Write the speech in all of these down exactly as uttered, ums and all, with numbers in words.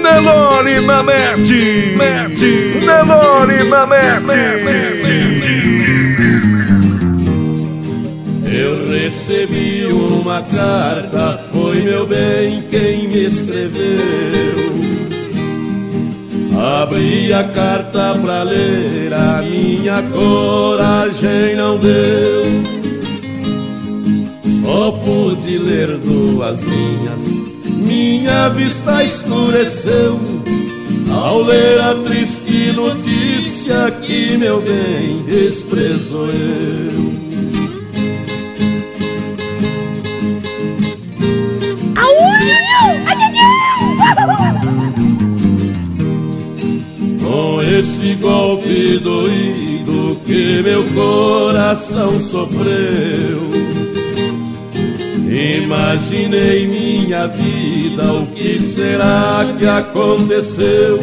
Nelore na net, net, Nelore na net. Eu recebi uma carta, foi meu bem quem me escreveu. Abri a carta pra ler, a minha coragem não deu. Só pude ler duas linhas, minha vista escureceu ao ler a triste notícia que meu bem desprezou eu. Com esse golpe doído que meu coração sofreu, imaginei minha vida, o que será que aconteceu?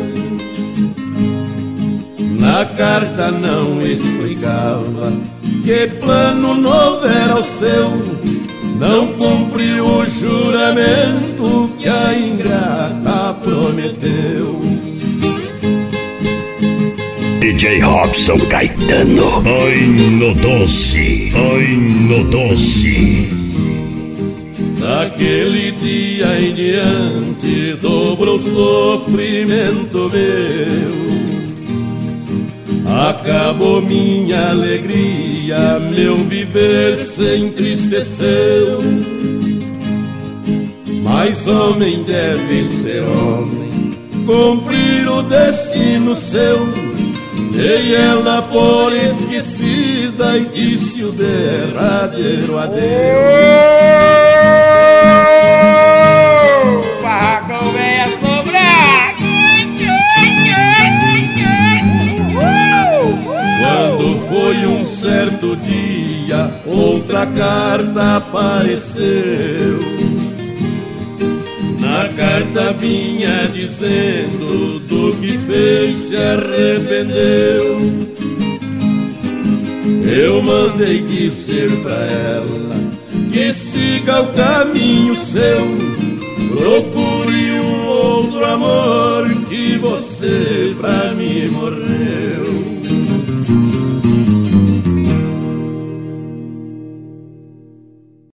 Na carta não explicava que plano novo era o seu, não cumpriu o juramento que a ingrata prometeu. D J Robson Caetano. Ai no doce, ai no doce. Daquele dia em diante dobrou o sofrimento meu. Acabou minha alegria, meu viver se entristeceu. Mas homem deve ser homem, cumprir o destino seu. Dei ela por esquecida e disse o derradeiro adeus. O barracão vem a sobrar. Quando foi um certo dia, outra carta apareceu. Na carta vinha dizendo do que fez se arrependeu. Eu mandei dizer pra ela que siga o caminho seu, procure um outro amor, que você pra mim morreu.